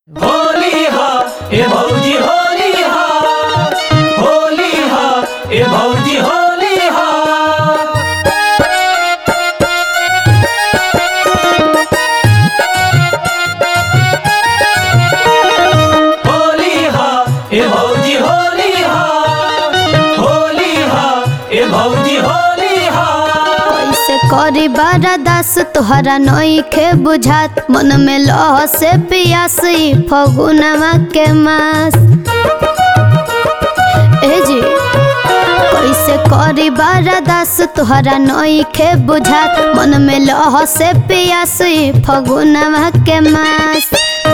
होली हा ए भौजी होली हा, होली हा ए भौजी होली हा। होली हा ए भौजी होली हा, होली हा ए भौजी होली हा। कैसे करी बरदास तोहरा नइखे बुझात, मन में लह से पियासी फगुनवा के मास। ए जी कैसे करी बरदास तोहरा नइखे बुझात, मन में लह से पियासी फगुनवा के मास।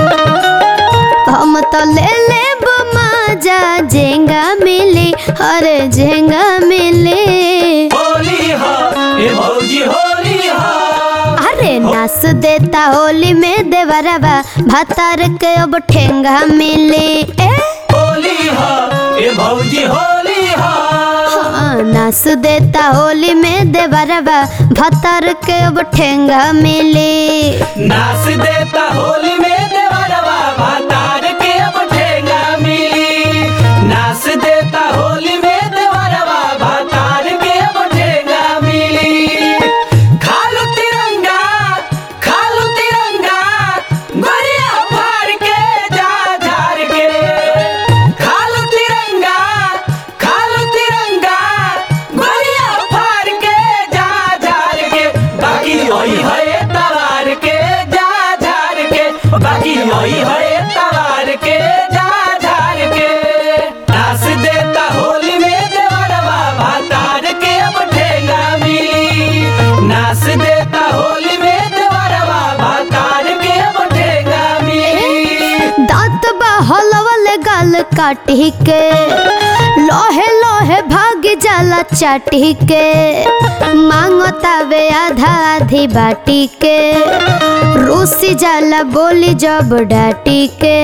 हम तो ले लेब मजा जेंगा मिली, अरे जेंगा मिली। होली हा ए भौजी होली हा। अरे नास देता होली में देवरवा, भातार के अब ठेंगा मिली। होली हा ए भौजी होली हा। हाँ, नास देता होली में देवरवा, भातार के अब ठेंगा मिली। नाच देता होली में देवरवा, भातार के अब ठेंगा मिली। नाच देता होली में देवरवा, भातार के अब ठेंगा मिली। खालू तिरंगा, खालू तिरंगा, गोरिया फाड़ के जा झाड़ के। खालू तिरंगा, खालू तिरंगा, गोरिया फाड़ के जा झाड़ के। बाकी वही है तवार के जा झाड़ के, बाकी वही है तवार के जा झाड़ के। नाच देता होली में देवरवा, भातार के अब ठेंगा मिली। नाच देता होली में देवरवा, भातार के अब ठेंगा मिली। दांत बहलवल गाल काटी के, लोहे लोहे भाग जाला चाटी के। मांगता वे आधा आधी बाटी के, रूसी जाला बोली जब डाटी के।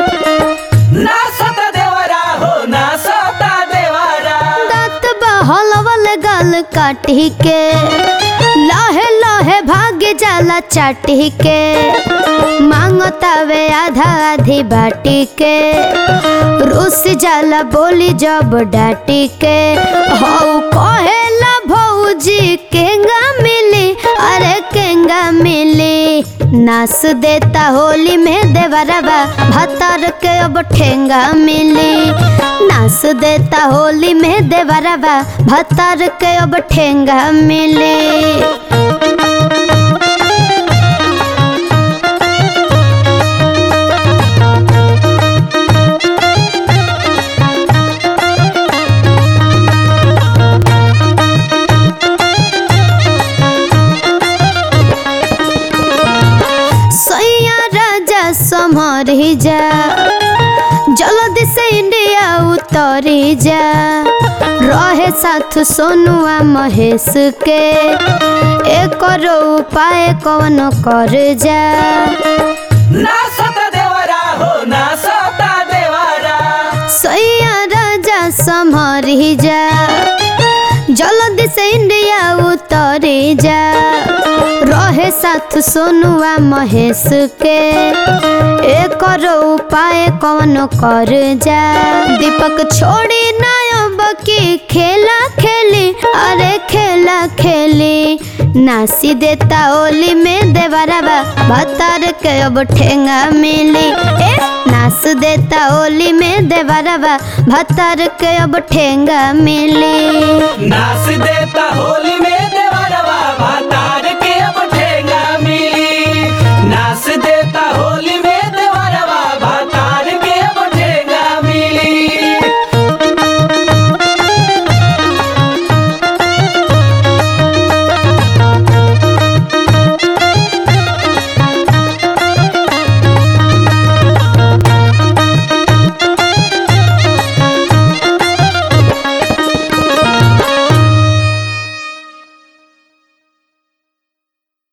नाचता देवरा हो नाचता देवरा। दांत बहलवल गाल काटी के, लोहे लोहे भाग जाला चाटी के। मांगता वे आधा आधी बाटी के, रूस जाला बोली जब डाटी के। हौ कहेला भौजी केंगा मिली, अरे केंगा मिली। नास देता होली में देवरवा, भातार के अब ठेंगा मिली। नास देता होली में देवरवा, भातार के अब ठेंगा मिली। सैया राजा समरी जा, जल्दी से इंडिया उतरी जा। रहे साथ सोनुआ महेश के, एक उपाय कौन कर जा। नाचता देवरा हो नाचता देवरा। सैया राजा समरी जा, जल्दी से इंडिया उतरी जा। रहे साथ सोनुआ महेश के, एक उपाय कौन कर जा। दीपक छोड़ी नायब की खेला खेली, अरे खेला खेली। नासी देता होली में देवरवा, भातार के अब ठेंगा मिली। नाच देता होली में देवरवा, भातार के अब ठेंगा मिली। नाच देता होली में